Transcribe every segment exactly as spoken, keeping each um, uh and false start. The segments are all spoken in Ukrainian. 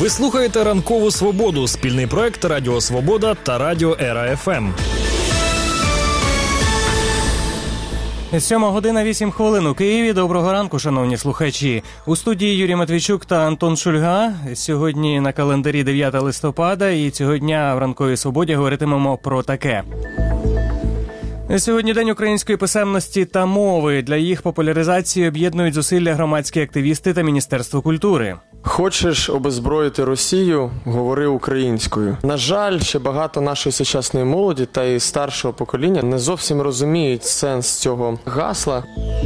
Ви слухаєте «Ранкову Свободу» – спільний проект Радіо Свобода та Радіо Ера-ФМ. Сьома година вісім хвилин у Києві. Доброго ранку, шановні слухачі. У студії Юрій Матвійчук та Антон Шульга. Сьогодні на календарі дев'яте листопада, і цього дня в «Ранковій Свободі» говоритимемо про таке. Сьогодні День української писемності та мови. Для їх популяризації об'єднують зусилля громадські активісти та Міністерство культури. Хочеш обезброїти Росію – говори українською. На жаль, ще багато нашої сучасної молоді та і старшого покоління не зовсім розуміють сенс цього гасла.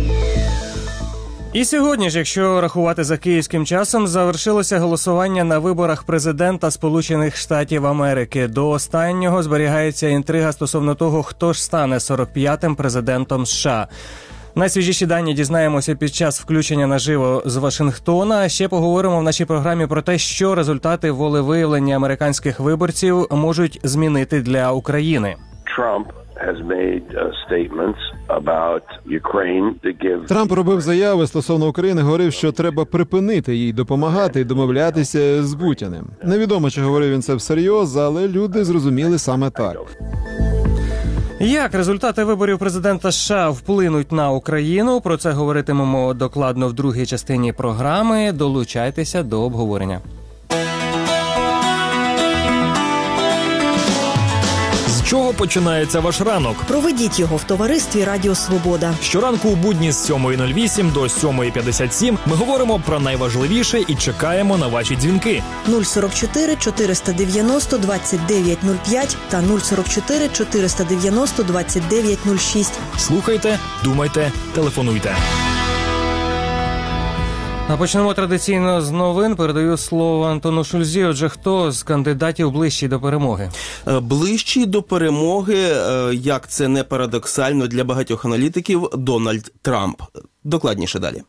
І сьогодні ж, якщо рахувати за київським часом, завершилося голосування на виборах президента Сполучених Штатів Америки. До останнього зберігається інтрига стосовно того, хто ж стане сорок п'ятим президентом США. Найсвіжіші дані дізнаємося під час включення наживо з Вашингтона. А ще поговоримо в нашій програмі про те, що результати волевиявлення американських виборців можуть змінити для України. Trump Трамп робив заяви стосовно України, говорив, що треба припинити їй допомагати і домовлятися з Путіним. Невідомо, чи говорив він це всерйоз, але люди зрозуміли саме так. Як результати виборів президента США вплинуть на Україну? Про це говоритимемо докладно в другій частині програми. Долучайтеся до обговорення. З чого починається ваш ранок? Проведіть його в товаристві Радіо Свобода. Щоранку у будні з сьомої нуль вісім до сьомої п'ятдесят сім ми говоримо про найважливіше і чекаємо на ваші дзвінки. нуль сорок чотири чотириста дев'яносто двадцять дев'ять нуль п'ять та нуль сорок чотири чотириста дев'яносто двадцять дев'ять нуль шість. Слухайте, думайте, телефонуйте. А почнемо традиційно з новин. Передаю слово Антону Шульзі. Отже, хто з кандидатів ближчий до перемоги? Ближчий до перемоги, як це не парадоксально для багатьох аналітиків, Дональд Трамп. Докладніше далі.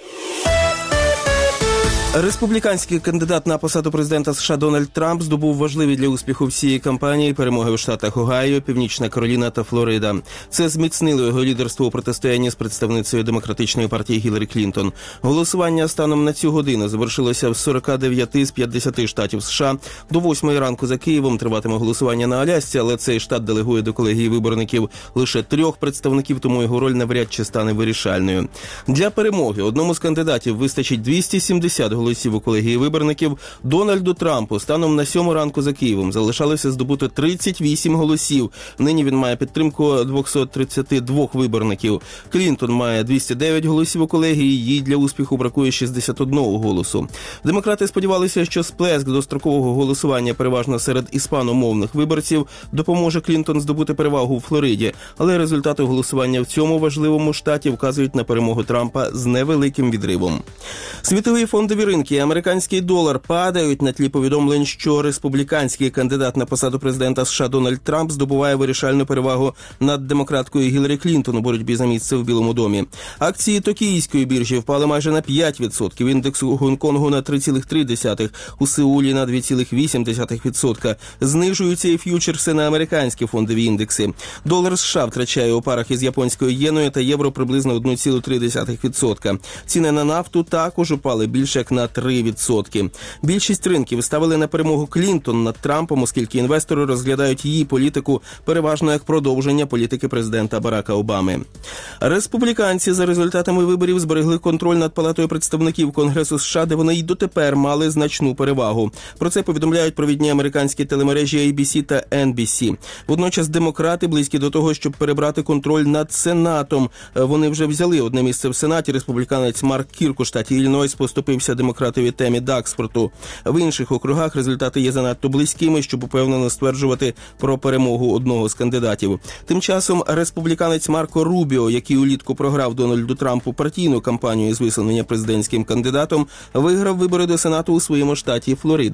Республіканський кандидат на посаду президента США Дональд Трамп здобув важливі для успіху всієї кампанії перемоги у штатах Огайо, Північна Кароліна та Флорида. Це зміцнило його лідерство у протистоянні з представницею демократичної партії Гіларі Клінтон. Голосування станом на цю годину завершилося в сорок дев'ять з п'ятдесят штатів США. До восьмої ранку за Києвом триватиме голосування на Алясці, але цей штат делегує до колегії виборників лише трьох представників, тому його роль навряд чи стане вирішальною. Для перемоги одному з кандидатів вистачить двісті сімдесят голосів у колегії виборників. Дональду Трампу станом на сьому ранку за Києвом залишалося здобути тридцять вісім голосів. Нині він має підтримку двісті тридцять два виборників. Клінтон має двісті дев'ять голосів у колегії, їй для успіху бракує шістдесят один голосу. Демократи сподівалися, що сплеск дострокового голосування переважно серед іспаномовних виборців допоможе Клінтон здобути перевагу у Флориді, але результати голосування в цьому важливому штаті вказують на перемогу Трампа з невеликим відривом. Світовий фондовий ринки і американський долар падають на тлі повідомлень, що республіканський кандидат на посаду президента США Дональд Трамп здобуває вирішальну перевагу над демократкою Гіларі Клінтон у боротьбі за місце в Білому домі. Акції токійської біржі впали майже на п'ять відсотків, індекс у Гонконгу на три цілих три десятих, у Сеулі на два цілих вісім десятих відсотка. Знижуються і ф'ючерси на американські фондові індекси. Долар США втрачає у парах із японською єною та євро приблизно один цілих три десятих відсотка. Ціни на нафту також упали більше як на три відсотки. Більшість ринків ставили на перемогу Клінтон над Трампом, оскільки інвестори розглядають її політику переважно як продовження політики президента Барака Обами. Республіканці за результатами виборів зберегли контроль над Палатою представників Конгресу США, де вони й дотепер мали значну перевагу. Про це повідомляють провідні американські телемережі ей бі сі та ен бі сі. Водночас демократи близькі до того, щоб перебрати контроль над Сенатом. Вони вже взяли одне місце в Сенаті. Республіканець Марк Кірк у штаті Іллінойс поступився демократові Темі Дакспорту. В інших округах результати є занадто близькими, щоб упевнено стверджувати про перемогу одного з кандидатів. Тим часом республіканець Марко Рубіо, який улітку програв Дональду Трампу партійну кампанію з висунення президентським кандидатом, виграв вибори до Сенату у своєму штаті Флорида.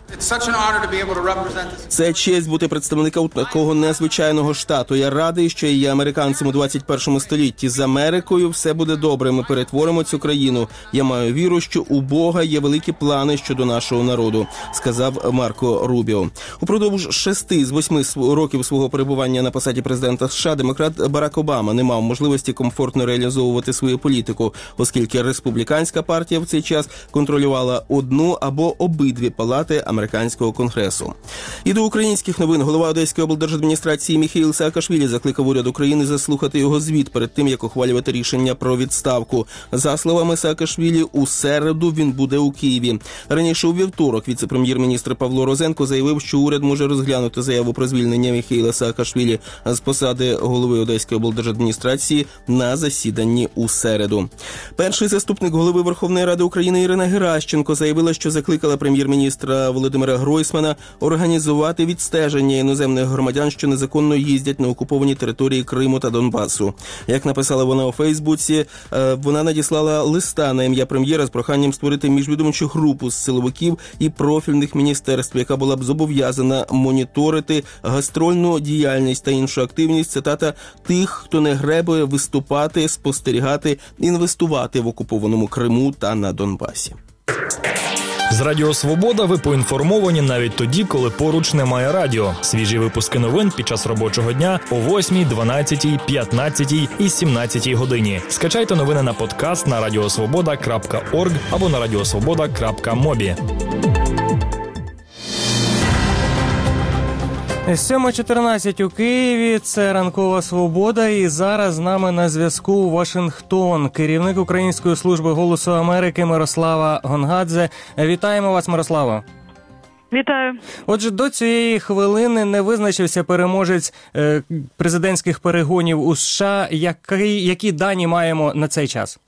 Це честь бути представником такого незвичайного штату. Я радий, що я є американцем у двадцять першому столітті. З Америкою все буде добре. Ми перетворимо цю країну. Я маю віру, що у Бога є великі плани щодо нашого народу, сказав Марко Рубіо. Упродовж шести з восьми років свого перебування на посаді президента США демократ Барак Обама не мав можливості комфортно реалізовувати свою політику, оскільки республіканська партія в цей час контролювала одну або обидві палати американського конгресу. І до українських новин. Голова Одеської облдержадміністрації Міхеїл Саакашвілі закликав уряд України заслухати його звіт перед тим, як ухвалювати рішення про відставку. За словами Саакашвілі, у середу він буде у Києві. Раніше у вівторок віце-прем'єр-міністр Павло Розенко заявив, що уряд може розглянути заяву про звільнення Міхеїла Саакашвілі з посади голови Одеської облдержадміністрації на засіданні у середу. Перший заступник голови Верховної Ради України Ірина Геращенко заявила, що закликала прем'єр-міністра Володимира Гройсмана організувати відстеження іноземних громадян, що незаконно їздять на окуповані території Криму та Донбасу. Як написала вона у Фейсбуці, вона надіслала листа на ім'я прем'єра з проханням створити міжвідомчу групу з силовиків і профільних міністерств, яка була б зобов'язана моніторити гастрольну діяльність та іншу активність, цитата, тих, хто не гребує виступати, спостерігати, інвестувати в окупованому Криму та на Донбасі. З Радіо Свобода ви поінформовані навіть тоді, коли поруч немає радіо. Свіжі випуски новин під час робочого дня о восьмій, дванадцятій, п'ятнадцятій і сімнадцятій годині. Скачайте новини на подкаст на радіосвобода крапка орг або на радіосвобода крапка мобі. сьома чотирнадцять у Києві, це «Ранкова Свобода», і зараз з нами на зв'язку Вашингтон, керівник Української служби «Голосу Америки» Мирослава Гонгадзе. Вітаємо вас, Мирослава. Вітаю. Отже, до цієї хвилини не визначився переможець е, президентських перегонів у США. Які, які дані маємо на цей час?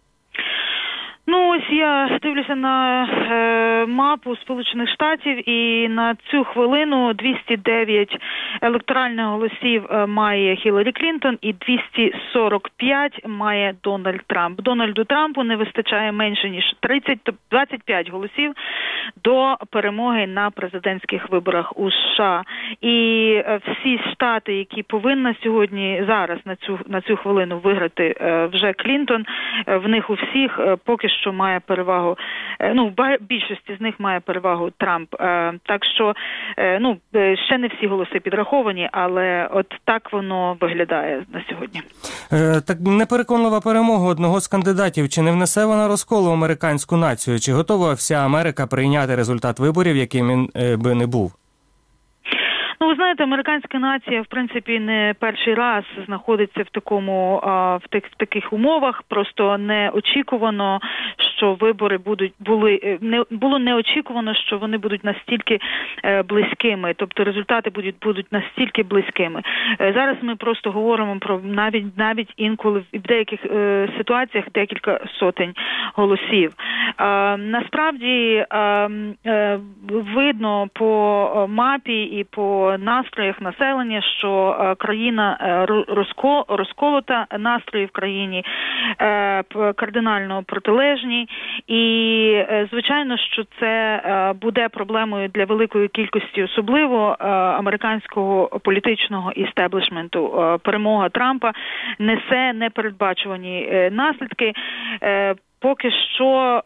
Ну, ось я дивлюся на е, мапу Сполучених Штатів, і на цю хвилину двісті дев'ять електоральних голосів е, має Хіларі Клінтон і двісті сорок п'ять має Дональд Трамп. Дональду Трампу не вистачає менше, ніж тридцять, двадцять п'ять голосів до перемоги на президентських виборах у США. І е, всі штати, які повинна сьогодні, зараз, на цю, на цю хвилину виграти е, вже Клінтон, е, в них у всіх е, поки що що має перевагу, ну, більшості з них має перевагу Трамп. Так що, ну, ще не всі голоси підраховані, але от так воно виглядає на сьогодні. Так непереконлива перемога одного з кандидатів. Чи не внесе вона розколу в американську націю? Чи готова вся Америка прийняти результат виборів, яким він би не був? Ну, ви знаєте, американська нація, в принципі, не перший раз знаходиться в такому, в, тих, в таких умовах. Просто неочікувано, що вибори будуть були не було неочікувано, що вони будуть настільки е, близькими, тобто результати будуть будуть настільки близькими. Е, зараз ми просто говоримо про навіть навіть інколи в деяких е, ситуаціях декілька сотень голосів. Е, насправді е, е, видно по мапі і по настроях населення, що е, країна е, розко, розколота, настрої в країні е, кардинально протилежні. І, звичайно, що це буде проблемою для великої кількості, особливо американського політичного істеблішменту. Перемога Трампа несе непередбачувані наслідки. Поки що,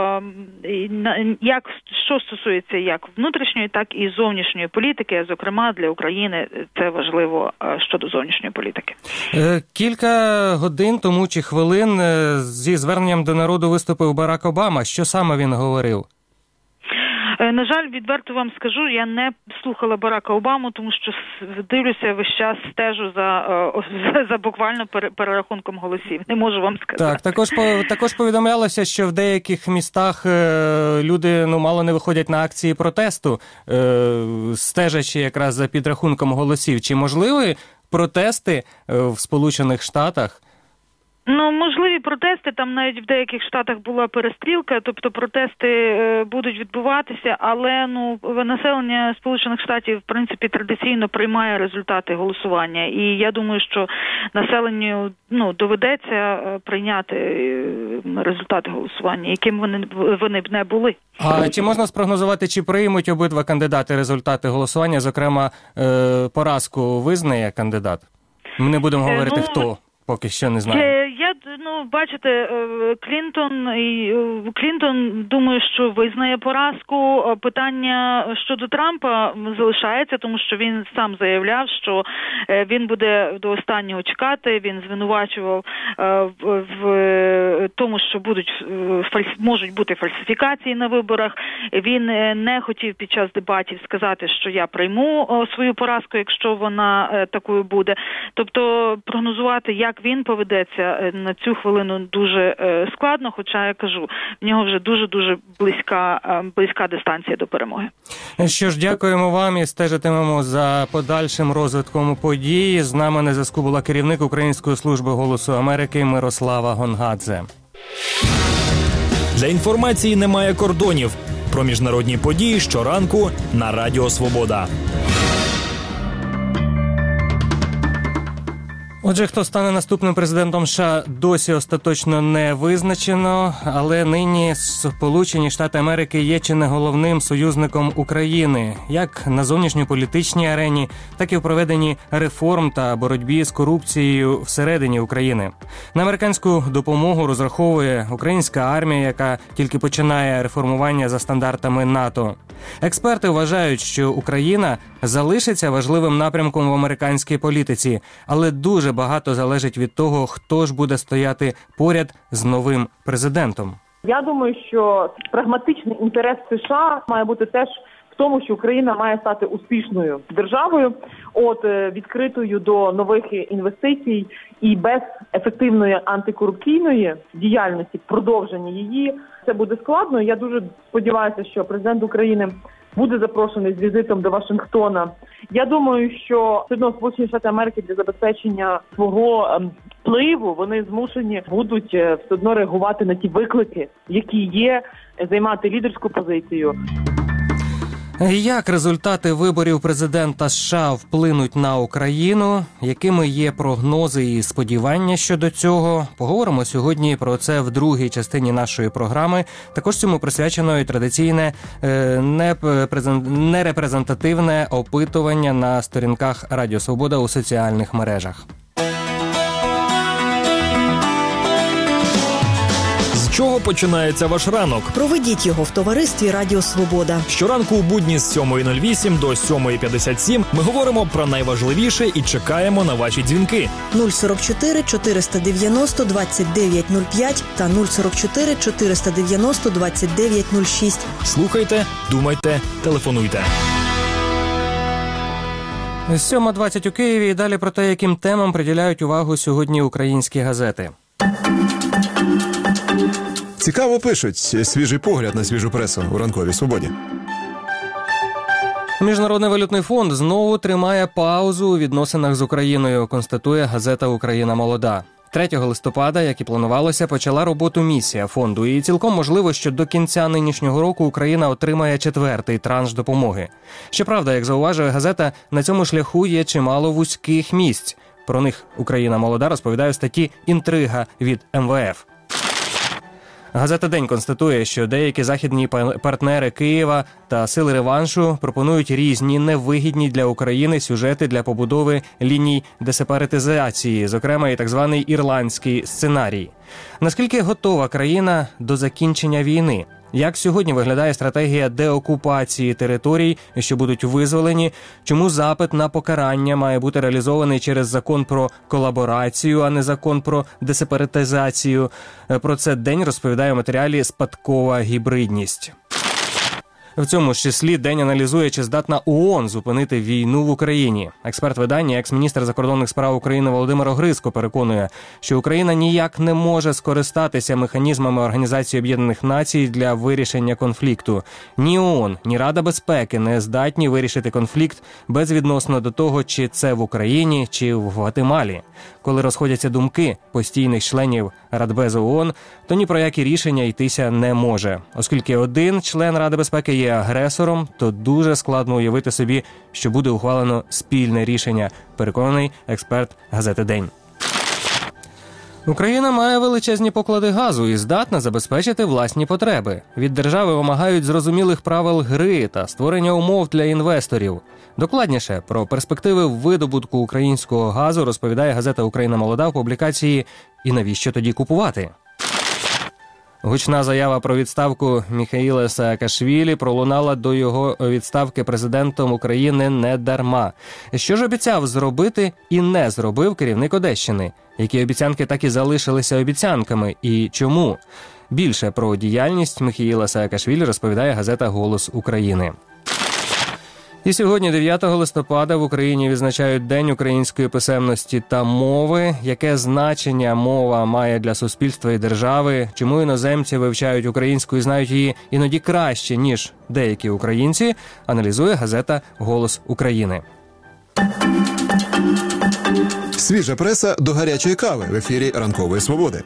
як що стосується як внутрішньої, так і зовнішньої політики, зокрема для України це важливо щодо зовнішньої політики. Кілька годин тому чи хвилин зі зверненням до народу виступив Барак Обама. Що саме він говорив? На жаль, відверто вам скажу, я не слухала Барака Обаму, тому що дивлюся весь час, стежу за, за, за буквально перерахунком голосів. Не можу вам сказати. Так, також, також повідомлялося, що в деяких містах люди ну, мало не виходять на акції протесту, стежачи якраз за підрахунком голосів. Чи можливі протести в Сполучених Штатах? Ну, можливі протести, там навіть в деяких штатах була перестрілка, тобто протести е, будуть відбуватися, але ну населення Сполучених Штатів, в принципі, традиційно приймає результати голосування. І я думаю, що населенню ну, доведеться е, прийняти е, результати голосування, яким вони, вони б не були. А чи можна спрогнозувати, чи приймуть обидва кандидати результати голосування, зокрема, е, поразку визнає кандидат? Ми не будемо говорити, е, ну, хто. Поки що не знаю. Я, ну, бачите, Клінтон, Клінтон, думаю, що визнає поразку. Питання щодо Трампа залишається, тому що він сам заявляв, що він буде до останнього чекати. Він звинувачував в тому, що будуть, можуть бути фальсифікації на виборах. Він не хотів під час дебатів сказати, що я прийму свою поразку, якщо вона такою буде. Тобто прогнозувати, як він поведеться на цю хвилину дуже складно, хоча я кажу, в нього вже дуже-дуже близька, близька дистанція до перемоги. Що ж, дякуємо вам і стежитимемо за подальшим розвитком подій. З нами на зв'язку була керівник Української служби «Голосу Америки» Мирослава Гонгадзе. Для інформації немає кордонів. Про міжнародні події щоранку на Радіо Свобода. Отже, хто стане наступним президентом США, досі остаточно не визначено, але нині Сполучені Штати Америки є чи не головним союзником України, як на зовнішньополітичній арені, так і в проведенні реформ та боротьбі з корупцією всередині України. На американську допомогу розраховує українська армія, яка тільки починає реформування за стандартами НАТО. Експерти вважають, що Україна залишиться важливим напрямком в американській політиці, але дуже багато залежить від того, хто ж буде стояти поряд з новим президентом. Я думаю, що прагматичний інтерес США має бути теж в тому, що Україна має стати успішною державою, от відкритою до нових інвестицій, і без ефективної антикорупційної діяльності, продовження її, це буде складно. Я дуже сподіваюся, що президент України буде запрошений з візитом до Вашингтона. Я думаю, що все одно Сполучені Штати Америки для забезпечення свого впливу, вони змушені будуть все одно реагувати на ті виклики, які є, займати лідерську позицію. Як результати виборів президента США вплинуть на Україну? Якими є прогнози і сподівання щодо цього? Поговоримо сьогодні про це в другій частині нашої програми. Також цьому присвячено і традиційне нерепрезентативне опитування на сторінках Радіо Свобода у соціальних мережах. З чого починається ваш ранок? Проведіть його в товаристві Радіо Свобода. Щоранку у будні з сьомої нуль вісім до сьомої п'ятдесят сім ми говоримо про найважливіше і чекаємо на ваші дзвінки. нуль сорок чотири чотириста дев'яносто двадцять дев'ять нуль п'ять та нуль сорок чотири чотириста дев'яносто двадцять дев'ять нуль шість. Слухайте, думайте, телефонуйте. сьома двадцять у Києві і далі про те, яким темам приділяють увагу сьогодні українські газети. Цікаво пишуть. Свіжий погляд на свіжу пресу у ранковій свободі. Міжнародний валютний фонд знову тримає паузу у відносинах з Україною, констатує газета «Україна молода». третього листопада, як і планувалося, почала роботу місія фонду. І цілком можливо, що до кінця нинішнього року Україна отримає четвертий транш допомоги. Щоправда, як зауважує газета, на цьому шляху є чимало вузьких місць. Про них «Україна молода» розповідає в статті «Інтрига» від ем ве еф. Газета «День» констатує, що деякі західні партнери Києва та сили реваншу пропонують різні невигідні для України сюжети для побудови ліній десепаратизації, зокрема і так званий ірландський сценарій. Наскільки готова країна до закінчення війни? Як сьогодні виглядає стратегія деокупації територій, що будуть визволені? Чому запит на покарання має бути реалізований через закон про колаборацію, а не закон про десепаратизацію? Про це «День» розповідає у матеріалі «Спадкова гібридність». В цьому ж числі день аналізує, чи здатна ООН зупинити війну в Україні. Експерт видання, екс-міністр закордонних справ України Володимир Огризко переконує, що Україна ніяк не може скористатися механізмами Організації Об'єднаних Націй для вирішення конфлікту. Ні ООН, ні Рада безпеки не здатні вирішити конфлікт безвідносно до того, чи це в Україні, чи в Гватемалі. Коли розходяться думки постійних членів Радбезу ООН, то ні про які рішення йтися не може. Оскільки один член Ради безпеки є агресором, то дуже складно уявити собі, що буде ухвалено спільне рішення, переконаний експерт газети «День». Україна має величезні поклади газу і здатна забезпечити власні потреби. Від держави вимагають зрозумілих правил гри та створення умов для інвесторів. Докладніше про перспективи видобутку українського газу розповідає газета «Україна молода» в публікації «І навіщо тоді купувати?». Гучна заява про відставку Міхаїла Саакашвілі пролунала до його відставки президентом України не дарма. Що ж обіцяв зробити і не зробив керівник Одещини? Які обіцянки так і залишилися обіцянками? І чому? Більше про діяльність Міхаїла Саакашвілі розповідає газета «Голос України». І сьогодні, дев'ятого листопада, в Україні відзначають День української писемності та мови. Яке значення мова має для суспільства і держави? Чому іноземці вивчають українську і знають її іноді краще, ніж деякі українці, аналізує газета «Голос України». Свіжа преса до гарячої кави в ефірі «Ранкової свободи».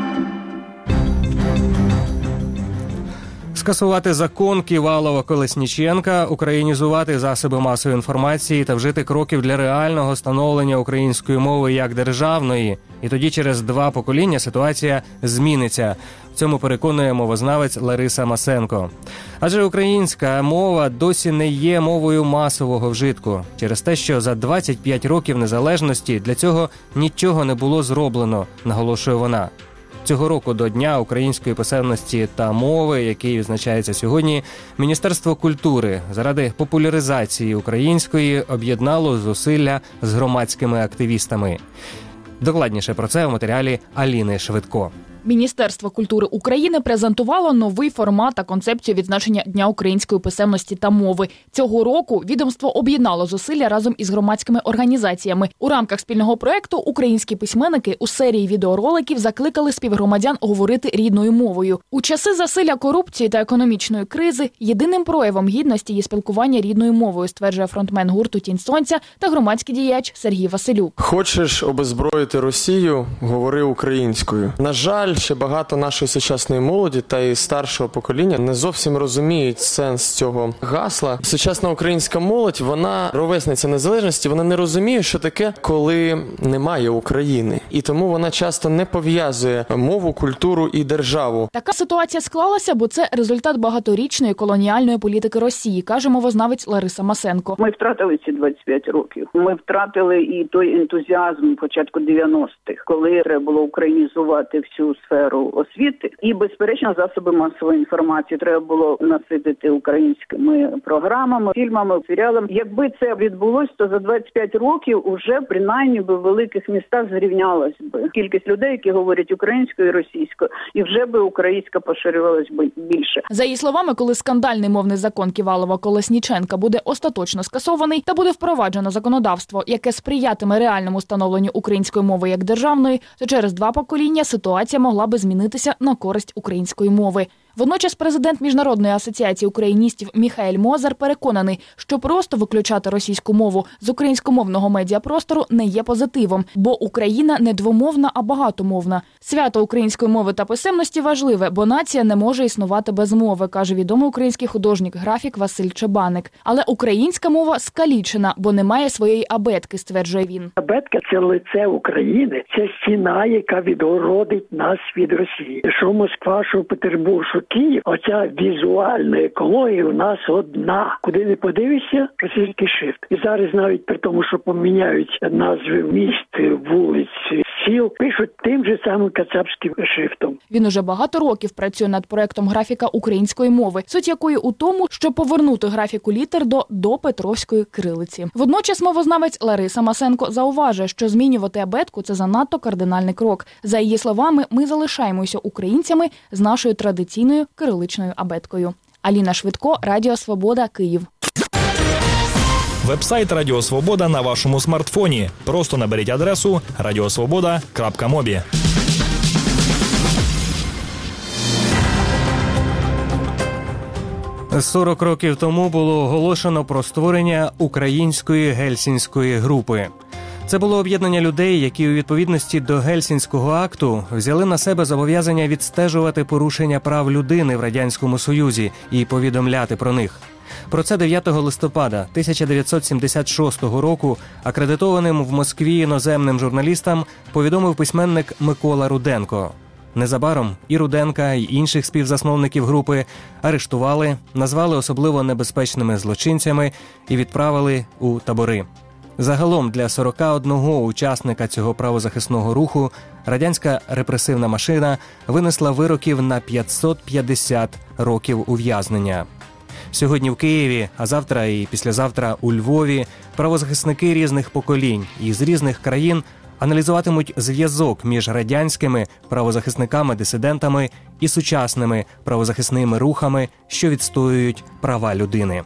Скасувати закон Ківалова-Колесніченка, українізувати засоби масової інформації та вжити кроків для реального становлення української мови як державної. І тоді через два покоління ситуація зміниться. В цьому переконує мовознавець Лариса Масенко. Адже українська мова досі не є мовою масового вжитку. Через те, що за двадцять п'ять років незалежності для цього нічого не було зроблено, наголошує вона. Цього року до Дня української писемності та мови, який відзначається сьогодні, Міністерство культури заради популяризації української об'єднало зусилля з громадськими активістами. Докладніше про це в матеріалі Аліни Швидко. Міністерство культури України презентувало новий формат та концепцію відзначення Дня української писемності та мови. Цього року відомство об'єднало зусилля разом із громадськими організаціями. У рамках спільного проєкту українські письменники у серії відеороликів закликали співгромадян говорити рідною мовою. У часи засилля корупції та економічної кризи єдиним проявом гідності є спілкування рідною мовою, стверджує фронтмен гурту «Тінь сонця» та громадський діяч Сергій Василюк. Хочеш обезброїти Росію – говори українською. На жаль, ще багато нашої сучасної молоді та і старшого покоління не зовсім розуміють сенс цього гасла. Сучасна українська молодь, вона ровесниця незалежності, вона не розуміє, що таке, коли немає України. І тому вона часто не пов'язує мову, культуру і державу. Така ситуація склалася, бо це результат багаторічної колоніальної політики Росії, каже мовознавець Лариса Масенко. Ми втратили ці двадцять п'ять років. Ми втратили і той ентузіазм початку дев'яностих, коли треба було українізувати всю сферу освіти. І, безперечно, засоби масової інформації треба було наситити українськими програмами, фільмами, серіалами. Якби це відбулося, то за двадцять п'ять років уже, принаймні, би в великих містах зрівнялась би кількість людей, які говорять українською і російською, і вже би українська поширювалась би більше. За її словами, коли скандальний мовний закон Ківалова-Колесніченка буде остаточно скасований та буде впроваджено законодавство, яке сприятиме реальному становленню української мови як державної, то через два покоління ситуація могла би змінитися на користь української мови. Водночас президент Міжнародної асоціації україністів Міхаель Мозер переконаний, що просто виключати російську мову з українськомовного медіапростору не є позитивом, бо Україна не двомовна, а багатомовна. Свято української мови та писемності важливе, бо нація не може існувати без мови, каже відомий український художник-графік Василь Чебаник. Але українська мова скалічена, бо немає своєї абетки, стверджує він. Абетка – це лице України, це стіна, яка відгородить нас від Росії. Що Москва, що Петербург, що Київ, оця візуальна екологія у нас одна. Куди не подивишся, російський шрифт. І зараз навіть при тому, що поміняють назви міст, вулиць, сіл, пишуть тим же самим кацапським шрифтом. Він уже багато років працює над проектом графіка української мови, суть якої у тому, щоб повернути графіку літер до допетровської кирилиці. Водночас мовознавець Лариса Масенко зауважує, що змінювати абетку – це занадто кардинальний крок. За її словами, ми залишаємося українцями з нашою традиційною кириличною абеткою. Аліна Швидко, Радіо Свобода, Київ. Вебсайт Радіо Свобода на вашому смартфоні. Просто наберіть адресу радіосвобода крапка мобі. сорок років тому було оголошено про створення Української Гельсінської групи. Це було об'єднання людей, які у відповідності до Гельсінського акту взяли на себе зобов'язання відстежувати порушення прав людини в Радянському Союзі і повідомляти про них. Про це дев'ятого листопада тисяча дев'ятсот сімдесят шостого року акредитованим в Москві іноземним журналістам повідомив письменник Микола Руденко. Незабаром і Руденка, і інших співзасновників групи арештували, назвали особливо небезпечними злочинцями і відправили у табори. Загалом для сорока одного учасника цього правозахисного руху радянська репресивна машина винесла вироків на п'ятсот п'ятдесят років ув'язнення. Сьогодні в Києві, а завтра і післязавтра у Львові правозахисники різних поколінь і з різних країн аналізуватимуть зв'язок між радянськими правозахисниками-дисидентами і сучасними правозахисними рухами, що відстоюють права людини.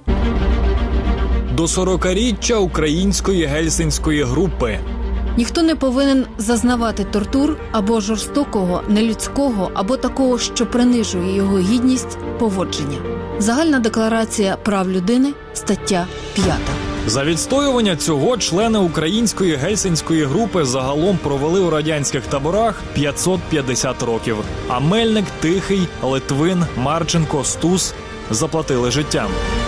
До сорокаріччя Української Гельсінської групи. Ніхто не повинен зазнавати тортур або жорстокого, нелюдського, або такого, що принижує його гідність, поводження. Загальна декларація прав людини, стаття п'ята. За відстоювання цього члени Української Гельсінської групи загалом провели у радянських таборах п'ятсот п'ятдесят років. А Мельник, Тихий, Литвин, Марченко, Стус заплатили життям.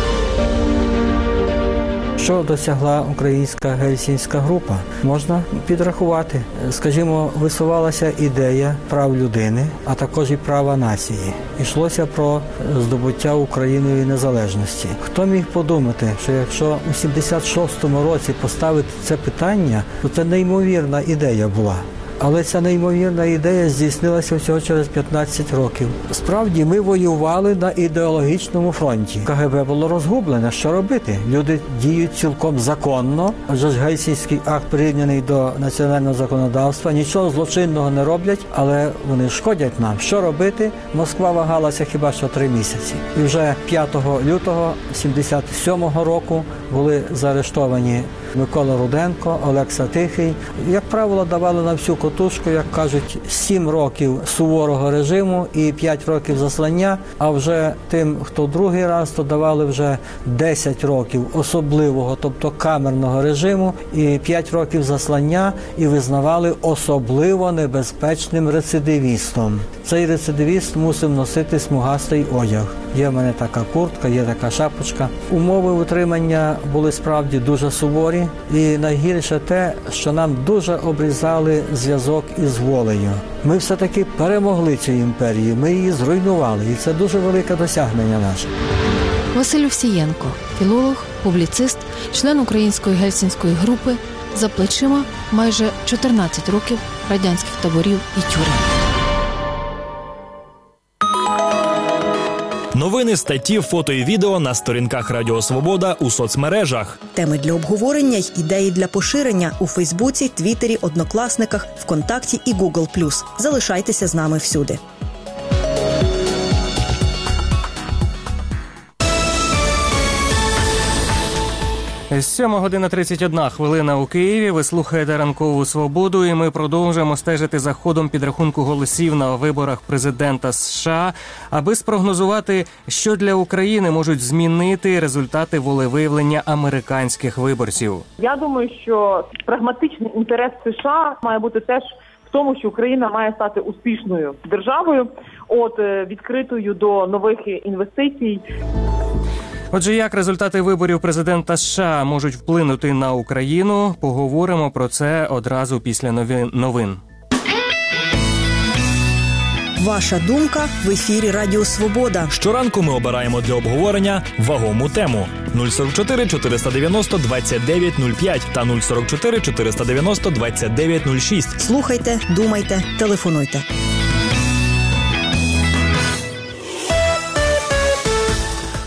Що досягла Українська Гельсінська група? Можна підрахувати. Скажімо, висувалася ідея прав людини, а також і права нації. Йшлося про здобуття Україною незалежності. Хто міг подумати, що якщо у сімдесят шостому році поставити це питання, то це неймовірна ідея була. Але ця неймовірна ідея здійснилася всього через п'ятнадцять років. Справді, ми воювали на ідеологічному фронті. КГБ було розгублене. Що робити? Люди діють цілком законно. Адже ж Гельсінський акт прирівняний до національного законодавства. Нічого злочинного не роблять, але вони шкодять нам. Що робити? Москва вагалася хіба що три місяці. І вже п'ятого лютого сімдесят сьомого року були заарештовані Микола Руденко, Олекса Тихий. Як правило, давали на всю котушку, як кажуть, сім років суворого режиму і п'ять років заслання, а вже тим, хто другий раз, то давали вже десять років особливого, тобто камерного режиму і п'ять років заслання і визнавали особливо небезпечним рецидивістом. Цей рецидивіст мусив носити смугастий одяг. Є в мене така куртка, є така шапочка. Умови утримання були справді дуже суворі. І найгірше те, що нам дуже обрізали зв'язок із волею. Ми все-таки перемогли цю імперію, ми її зруйнували. І це дуже велике досягнення наше. Василь Овсієнко, філолог, публіцист, член Української Гельсінської групи, за плечима майже чотирнадцять років радянських таборів і тюрем. Новини, статті, фото і відео на сторінках Радіо Свобода у соцмережах. Теми для обговорення й ідеї для поширення у Фейсбуці, Твіттері, Однокласниках, ВКонтакті і Гугл плюс. Залишайтеся з нами всюди. сьома година тридцять одна хвилина у Києві. Ви слухаєте «Ранкову свободу» і ми продовжуємо стежити за ходом підрахунку голосів на виборах президента США, аби спрогнозувати, що для України можуть змінити результати волевиявлення американських виборців. Я думаю, що прагматичний інтерес США має бути теж в тому, що Україна має стати успішною державою, от відкритою до нових інвестицій. Отже, як результати виборів президента США можуть вплинути на Україну, поговоримо про це одразу після новин. Ваша думка в ефірі Радіо Свобода. Щоранку ми обираємо для обговорення вагому тему. нуль сорок чотири чотириста дев'яносто двадцять дев'ять нуль п'ять та нуль сорок чотири чотириста дев'яносто двадцять дев'ять нуль шість. Слухайте, думайте, телефонуйте.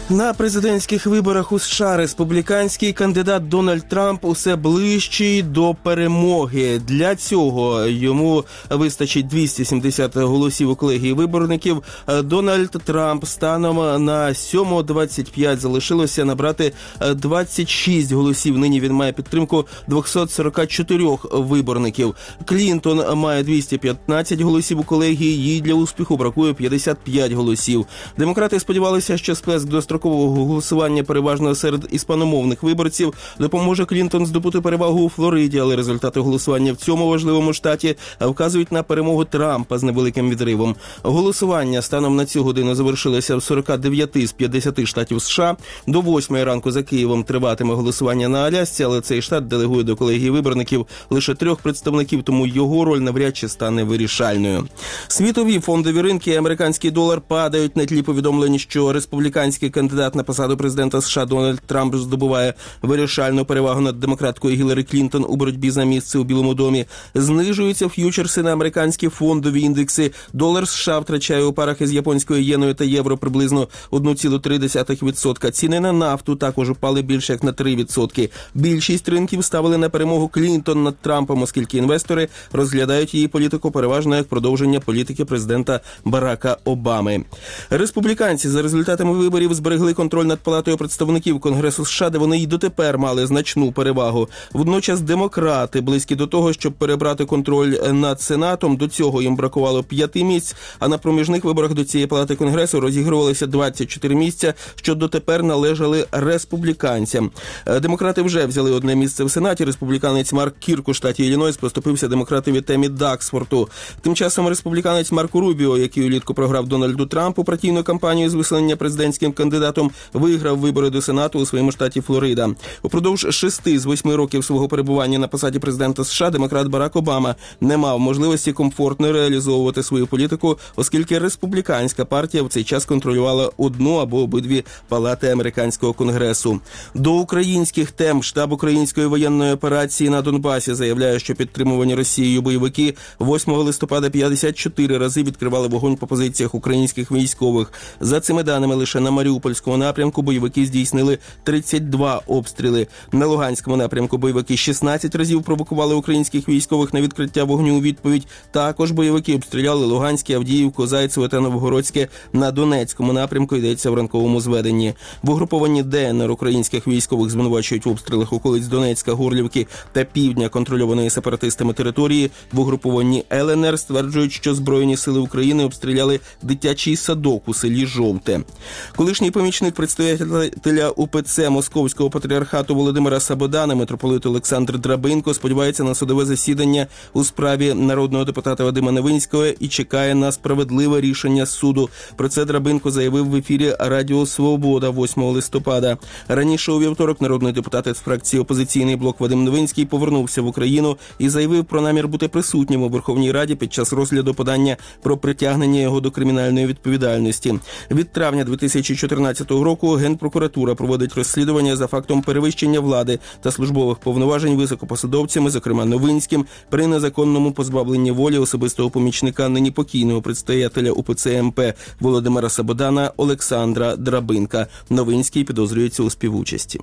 На президентських виборах у США республіканський кандидат Дональд Трамп усе ближчий до перемоги. Для цього йому вистачить двісті сімдесят голосів у колегії виборників. Дональд Трамп станом на сьома двадцять п'ять залишилося набрати двадцять шість голосів. Нині він має підтримку двісті сорок чотири виборників. Клінтон має двісті п'ятнадцять голосів у колегії, їй для успіху бракує п'ятдесят п'ять голосів. Демократи сподівалися, що сплеск дострокового голосування переважно серед іспаномовних виборців допоможе Клінтон здобути перевагу у Флориді, але результати голосування в цьому важливому штаті вказують на перемогу Трампа з невеликим відривом. Голосування станом на цю годину завершилося в сорока дев'яти з п'ятдесяти штатів США. До восьмої ранку за Києвом триватиме голосування на Алясці, але цей штат делегує до колегії виборників лише трьох представників, тому його роль навряд чи стане вирішальною. Світові фондові ринки і американський долар падають на тлі повідомлень, що республіканський кандидат на посаду президента США Дональд Трамп здобуває вирішальну перевагу над демократкою Гіларі Клінтон у боротьбі за місце у Білому домі. Знижуються ф'ючерси на американські фондові індекси. Долар США втрачає у парах із японською єною та євро приблизно одна ціла три десятих відсотка. Ціни на нафту також упали більше як на три відсотки. Більшість ринків ставили на перемогу Клінтон над Трампом, оскільки інвестори розглядають її політику переважно як продовження політики президента Барака Обами. Республіканці за результатами виборів зберегли контроль над Палатою представників Конгресу США, де вони й дотепер мали значну перевагу. Водночас демократи близькі до того, щоб перебрати контроль над Сенатом. До цього їм бракувало п'яти місць, а на проміжних виборах до цієї Палати Конгресу розігрувалися двадцять чотири місця, що дотепер належали республіканцям. Демократи вже взяли одне місце в Сенаті. Республіканець Марк Кірк у штаті Іллінойс поступився демократові Темі Даксфорту. Тим часом республіканець Марко Рубіо, який улітку програв Дональду Трампу партійну кампанію з висунення президентським кандидатом, виграв вибори до Сенату у своєму штаті Флорида. Упродовж шести з восьми років свого перебування на посаді президента США демократ Барак Обама не мав можливості комфортно реалізовувати свою політику, оскільки республіканська партія в цей час контролювала одну або обидві палати американського конгресу. До українських тем штаб української воєнної операції на Донбасі заявляє, що підтримувані Росією бойовики восьмого листопада п'ятдесят чотири рази відкривали вогонь по позиціях українських військових. За цими даними, лише на Маріупольському напрямку бойовики здійснили тридцять два обстріли. На Луганському напрямку бойовики шістнадцять разів провокували українських військових на відкриття вогню у відповідь. Також бойовики обстріляли Луганське, Авдіївку, Зайцеве та Новгородське. На Донецькому напрямку йдеться в ранковому зведенні. В угрупованні ДНР українських військових звинувачують в обстрілах околиць Донецька, Горлівки та півдня контрольованої сепаратистами території. В угрупованні ЛНР стверджують, що Збройні сили України обстріляли дитячий садок у селі Жовте. Колишній помічник предстоятеля УПЦ Московського патріархату Володимира Сабодана, митрополит Олександр Драбинко, сподівається на судове засідання у справі народного депутата Вадима Новинського і чекає на справедливе рішення суду. Про це Драбинко заявив в ефірі Радіо Свобода восьмого листопада. Раніше у вівторок народний депутат із фракції «Опозиційний блок» Вадим Новинський повернувся в Україну і заявив про намір бути присутнім у Верховній Раді під час розгляду подання про притягнення його до кримінальної відповідальності. Від травня дві тисячі чотирнадцятого року Генпрокуратура проводить розслідування за фактом перевищення влади та службових повноважень високопосадовцями, зокрема Новинським, при незаконному позбавленні волі особистого помічника нині покійного предстоятеля УПЦ МП Володимира Сабодана Олександра Драбинка. Новинський підозрюється у співучасті.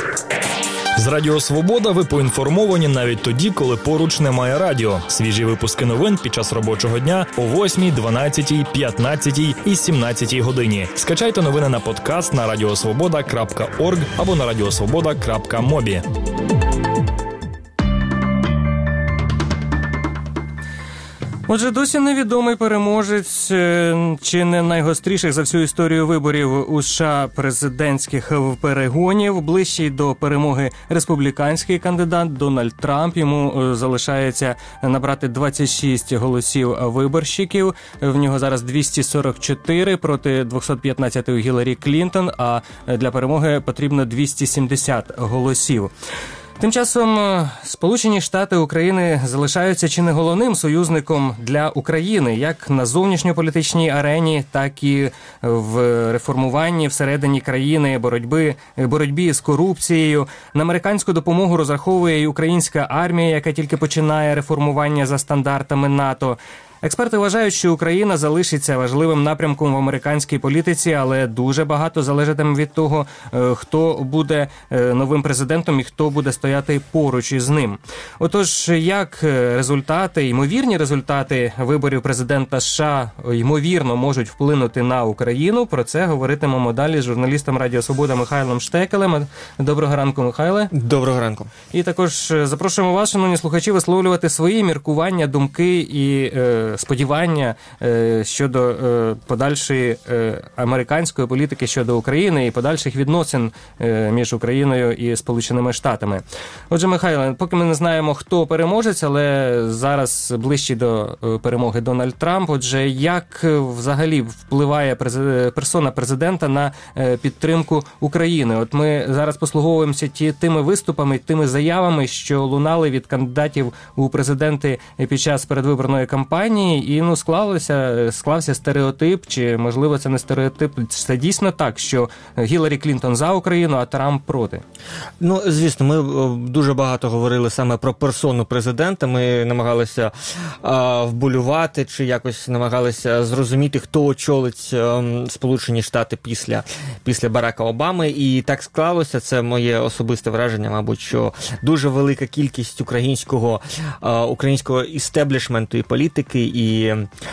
З Радіо Свобода ви поінформовані навіть тоді, коли поруч немає радіо. Свіжі випуски новин під час робочого дня о восьмій, дванадцятій, п'ятнадцятій і сімнадцятій годині. Скачайте новини на подкаст на радіосвобода крапка орг або на радіосвобода крапка мобі. Отже, досі невідомий переможець чи не найгостріших за всю історію виборів у США президентських перегонів. Ближчий до перемоги республіканський кандидат Дональд Трамп. Йому залишається набрати двадцять шість голосів виборщиків. В нього зараз двісті сорок чотири проти двісті п'ятнадцять у Гіларі Клінтон, а для перемоги потрібно двісті сімдесят голосів. Тим часом Сполучені Штати України залишаються чи не головним союзником для України, як на зовнішньополітичній арені, так і в реформуванні всередині країни, боротьби, боротьбі з корупцією. На американську допомогу розраховує і українська армія, яка тільки починає реформування за стандартами НАТО. Експерти вважають, що Україна залишиться важливим напрямком в американській політиці, але дуже багато залежатиме від того, хто буде новим президентом і хто буде стояти поруч із ним. Отож, як результати, ймовірні результати виборів президента США ймовірно можуть вплинути на Україну, про це говоритимемо далі з журналістом Радіо Свобода Михайлом Штекелем. Доброго ранку, Михайле. Доброго ранку. І також запрошуємо вас, шановні слухачі, висловлювати свої міркування, думки і е, сподівання е, щодо е, подальшої е, американської політики щодо України і подальших відносин е, між Україною і Сполученими Штатами. Отже, Михайле, поки ми не знаємо, хто переможець, але зараз ближче до перемоги Дональд Трамп. Отже, як взагалі впливає персона президента на підтримку України? От ми зараз послуговуємося ті, тими виступами, тими заявами, що лунали від кандидатів у президенти під час передвиборної кампанії, і ну склалося, склався стереотип, чи можливо це не стереотип, це дійсно так, що Гіларі Клінтон за Україну, а Трамп проти? Ну, звісно, ми дуже багато говорили саме про персону президента, ми намагалися а, вболювати, чи якось намагалися зрозуміти, хто очолить а, Сполучені Штати після, після Барака Обами, і так склалося, це моє особисте враження, мабуть, що дуже велика кількість українського, а, українського істеблішменту і політики, і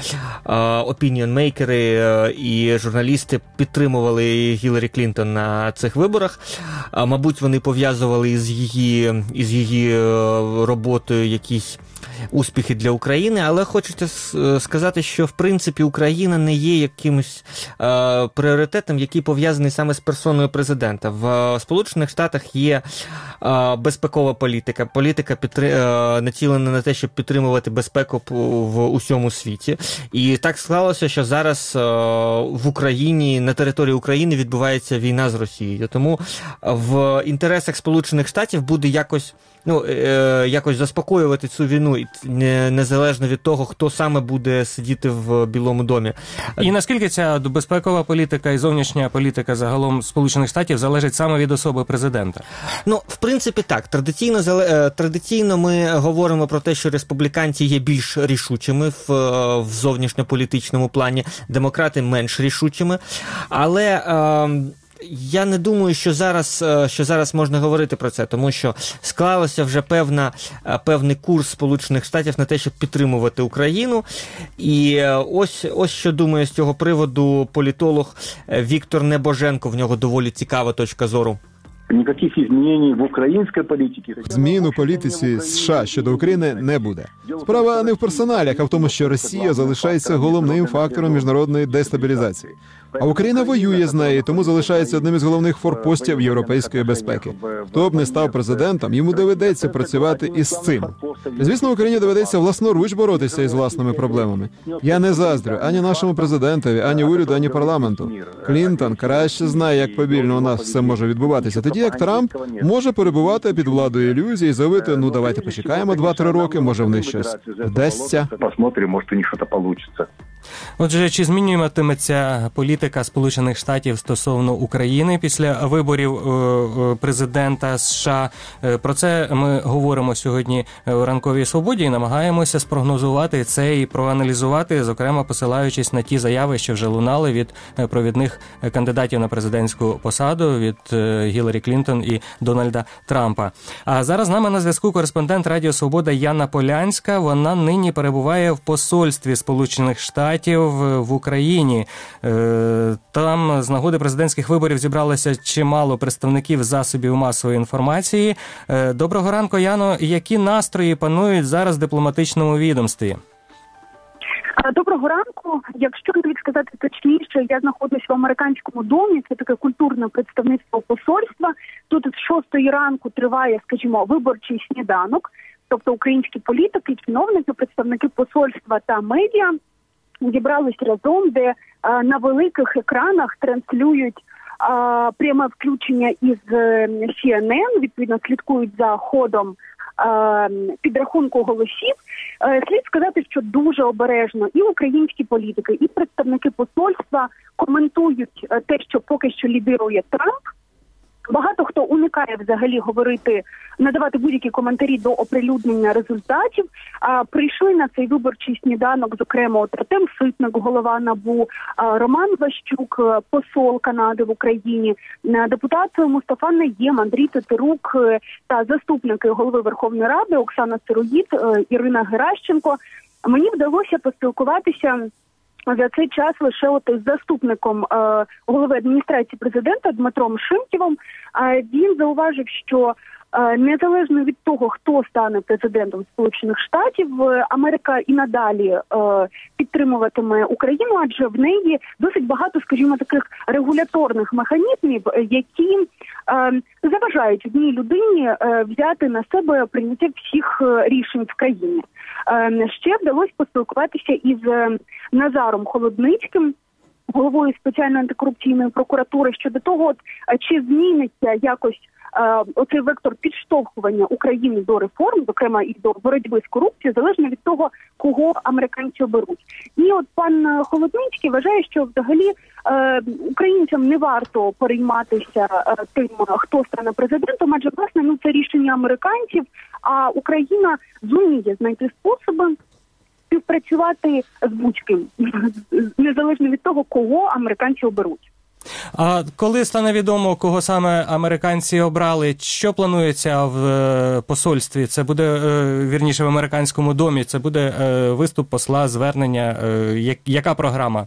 опініонмейкери, і журналісти підтримували Гіларі Клінтон на цих виборах. А, мабуть, вони пов'язували із її, із її роботою якісь успіхи для України, але хочеться сказати, що в принципі Україна не є якимось е, пріоритетом, який пов'язаний саме з персоною президента. В Сполучених Штатах є е, безпекова політика, політика підтри... е, націлена на те, щоб підтримувати безпеку в усьому світі. І так склалося, що зараз е, в Україні, на території України відбувається війна з Росією. Тому в інтересах Сполучених Штатів буде якось ну, е, якось заспокоювати цю війну, не, незалежно від того, хто саме буде сидіти в Білому домі. І наскільки ця безпекова політика і зовнішня політика загалом Сполучених Штатів залежить саме від особи президента? Ну, в принципі, так. Традиційно, традиційно ми говоримо про те, що республіканці є більш рішучими в, в зовнішньополітичному плані, демократи менш рішучими, але е, я не думаю, що зараз, що зараз можна говорити про це, тому що склалося вже певна, певний курс Сполучених Штатів на те, щоб підтримувати Україну. І ось, ось що думає з цього приводу політолог Віктор Небоженко. В нього доволі цікава точка зору. Ніяких змін в українській політиці. Змін у політиці США щодо України не буде. Справа не в персоналях, а в тому, що Росія залишається головним фактором міжнародної дестабілізації. А Україна воює з нею, тому залишається одним із головних форпостів європейської безпеки. Хто б не став президентом, йому доведеться працювати із цим. Звісно, Україні доведеться власноруч боротися із власними проблемами. Я не заздрю ані нашому президентові, ані уряду, ані парламенту. Клінтон краще знає, як повільно у нас все може відбуватися. Тоді як Трамп може перебувати під владою ілюзій і заявити, ну давайте почекаємо два-три роки, може в них щось вдасться. Посмотрим, може у них щось вийде. Отже, чи змінюватиметься політика Сполучених Штатів стосовно України після виборів президента США? Про це ми говоримо сьогодні в «Ранковій свободі» і намагаємося спрогнозувати це і проаналізувати, зокрема посилаючись на ті заяви, що вже лунали від провідних кандидатів на президентську посаду, від Гіларі Клінтон і Дональда Трампа. А зараз з нами на зв'язку кореспондент Радіо Свобода Яна Полянська. Вона нині перебуває в посольстві Сполучених Штатів в Україні. Там з нагоди президентських виборів зібралося чимало представників засобів масової інформації. Доброго ранку, Яно. Які настрої панують зараз в дипломатичному відомстві? Доброго ранку. Якщо навіть сказати точніше, я знаходжусь в американському домі, це таке культурне представництво посольства. Тут з шостої ранку триває, скажімо, виборчий сніданок, тобто українські політики, чиновники, представники посольства та медіа зібрались разом, де а, на великих екранах транслюють а, пряме включення із Сі Ен Ен, відповідно слідкують за ходом а, підрахунку голосів. А, слід сказати, що дуже обережно і українські політики, і представники посольства коментують те, що поки що лідирує Трамп. Багато хто уникає взагалі говорити, надавати будь-які коментарі до оприлюднення результатів. А прийшли на цей виборчий сніданок, зокрема, от Артем Ситник, голова НАБУ, Роман Ващук, посол Канади в Україні, депутат Мустафа Найєм, Андрій Тетерук та заступники голови Верховної Ради Оксана Сироїд, Ірина Геращенко. Мені вдалося поспілкуватися за цей час лише от із заступником е, голови адміністрації президента Дмитром Шимківим. Е, він зауважив, що е, незалежно від того, хто стане президентом Сполучених Штатів, Америка і надалі е, підтримуватиме Україну, адже в неї досить багато, скажімо, таких регуляторних механізмів, які е, заважають одній людині е, взяти на себе прийняття всіх рішень в країні. Ще вдалося поспілкуватися із Назаром Холодницьким, головою спеціальної антикорупційної прокуратури, щодо того, от, чи зміниться якось е, оцей вектор підштовхування України до реформ, зокрема і до боротьби з корупцією, залежно від того, кого американці оберуть. І от пан Холодницький вважає, що взагалі е, українцям не варто перейматися е, тим, хто стане президентом, адже, власне, ну, це рішення американців, а Україна зуміє знайти способи співпрацювати з будь-ким, незалежно від того, кого американці оберуть. А коли стане відомо, кого саме американці обрали, що планується в посольстві? Це буде, вірніше, в американському домі, це буде виступ посла, звернення, яка програма?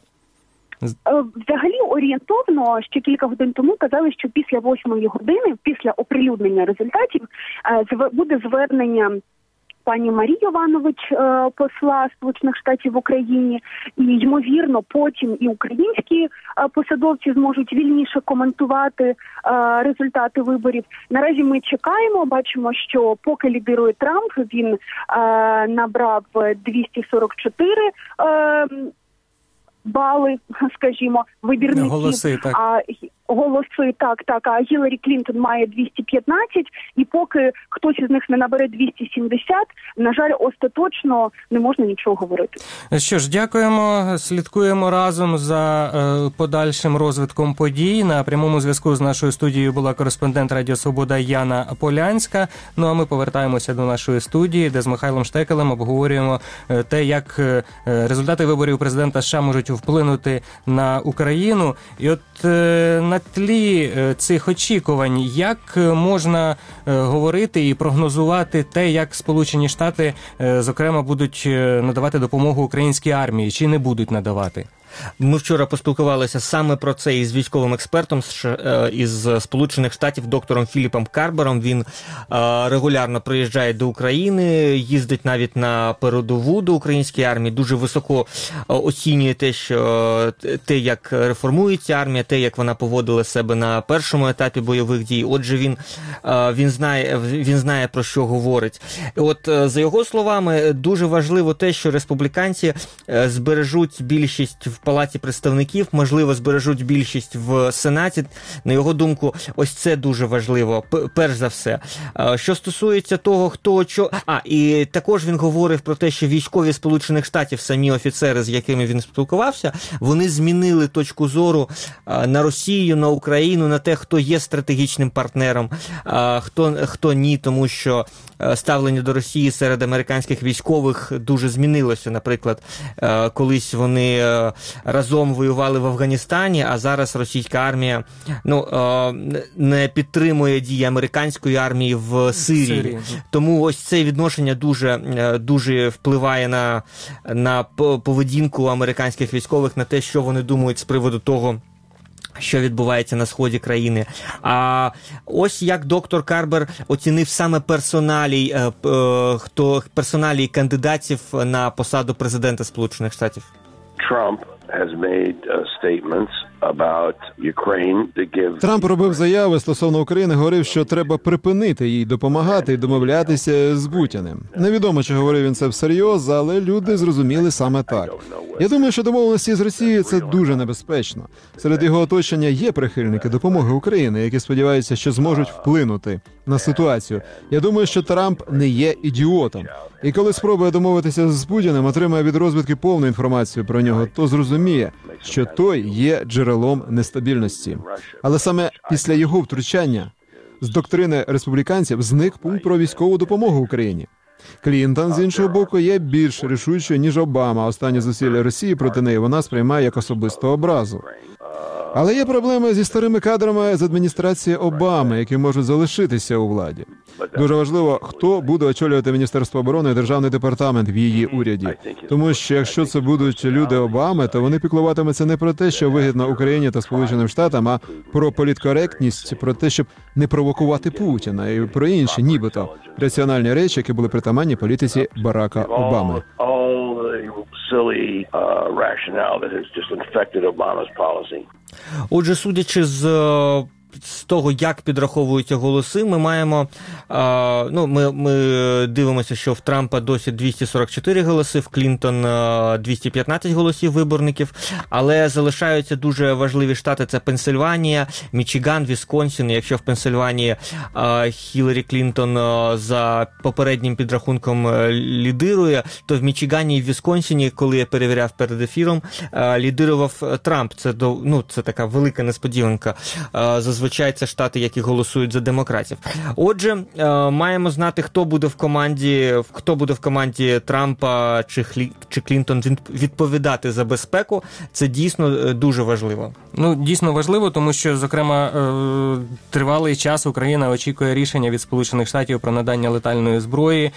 Взагалі орієнтовно ще кілька годин тому казали, що після восьмої години, після оприлюднення результатів, буде звернення пані Марії Йованович, посла Сполучених Штатів в Україні, і, ймовірно, потім і українські посадовці зможуть вільніше коментувати результати виборів. Наразі ми чекаємо, бачимо, що поки лідирує Трамп, він набрав двісті сорок чотири бали, скажімо, вибірників. Голоси, так. А, голоси, так, так. А Гіларі Клінтон має двісті п'ятнадцять, і поки хтось із них не набере двісті сімдесят, на жаль, остаточно не можна нічого говорити. Що ж, дякуємо, слідкуємо разом за е, подальшим розвитком подій. На прямому зв'язку з нашою студією була кореспондент Радіо Свобода Яна Полянська. Ну а ми повертаємося до нашої студії, де з Михайлом Штекелем обговорюємо е, те, як е, результати виборів президента США можуть вплинути на Україну. І от е, на тлі цих очікувань, як можна говорити і прогнозувати те, як Сполучені Штати, зокрема, будуть надавати допомогу українській армії, чи не будуть надавати? Ми вчора поспілкувалися саме про це із військовим експертом із Сполучених Штатів, доктором Філіпом Карбером. Він регулярно приїжджає до України, їздить навіть на передову до української армії, дуже високо оцінює те, що те, як реформується армія, те, як вона поводила себе на першому етапі бойових дій. Отже, він, він знає, він знає, про що говорить. От, за його словами, дуже важливо те, що республіканці збережуть більшість в Палаті представників, можливо, збережуть більшість в Сенаті. На його думку, ось це дуже важливо, перш за все. Що стосується того, хто... Що... А, і також він говорив про те, що військові Сполучених Штатів, самі офіцери, з якими він спілкувався, вони змінили точку зору на Росію, на Україну, на те, хто є стратегічним партнером, хто, хто ні, тому що ставлення до Росії серед американських військових дуже змінилося. Наприклад, колись вони разом воювали в Афганістані, а зараз російська армія ну, не підтримує дії американської армії в Сирії. Сирії. Тому ось це відношення дуже, дуже впливає на, на поведінку американських військових, на те, що вони думають з приводу того, що відбувається на сході країни. А ось як доктор Карбер оцінив саме персоналій, хто персоналій кандидатів на посаду президента Сполучених Штатів. Trump has made uh, statements about Ukraine to give... Трамп робив заяви стосовно України, говорив, що треба припинити їй допомагати і домовлятися з Путіним. Невідомо, чи говорив він це всерйоз, але люди зрозуміли саме так. Я думаю, що домовленості з Росією – це дуже небезпечно. Серед його оточення є прихильники допомоги Україні, які сподіваються, що зможуть вплинути на ситуацію. Я думаю, що Трамп не є ідіотом. І коли спробує домовитися з Путіним, отримає від розвідки повну інформацію про нього, то зрозуміє, розуміє, що той є джерелом нестабільності. Але саме після його втручання з доктрини республіканців зник пункт про військову допомогу Україні. Клінтон, з іншого боку, є більш рішучою, ніж Обама. Останні зусилля Росії проти неї вона сприймає як особисту образу. Але є проблеми зі старими кадрами з адміністрації Обами, які можуть залишитися у владі. Дуже важливо, хто буде очолювати Міністерство оборони і Державний департамент в її уряді. Тому що якщо це будуть люди Обами, то вони піклуватимуться не про те, що вигідно Україні та Сполученим Штатам, а про політкоректність, про те, щоб не провокувати Путіна і про інші, нібито, раціональні речі, які були притаманні політиці Барака Обами. Отже, судячи з з того, як підраховуються голоси, ми маємо, а, ну, ми, ми дивимося, що в Трампа досі двісті сорок чотири голоси, в Клінтон двісті п'ятнадцять голосів виборників, але залишаються дуже важливі штати, це Пенсильванія, Мічиган, Вісконсін. Якщо в Пенсильванії а, Хіларі Клінтон а, за попереднім підрахунком а, лідирує, то в Мічигані і в Вісконсіні, коли я перевіряв перед ефіром, а, лідирував Трамп. Це, до, ну, це така велика несподіванка. А, зазвичай це штати, які голосують за демократів. Отже, маємо знати, хто буде в команді, хто буде в команді Трампа чи, Хлі, чи Клінтон відповідати за безпеку. Це дійсно дуже важливо. Ну, дійсно важливо, тому що, зокрема, тривалий час Україна очікує рішення від Сполучених Штатів про надання летальної зброї.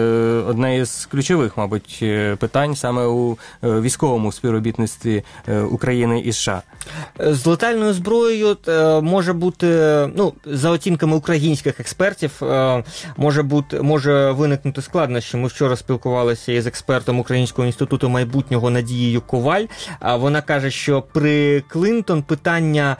Одне із ключових, мабуть, питань саме у військовому співробітництві України і США. З летальною зброєю може бути, ну, за оцінками українських експертів, може бути, може виникнути складнощі. Ми вчора спілкувалися із експертом Українського інституту майбутнього Надією Коваль. Вона каже, що при Клінтон питання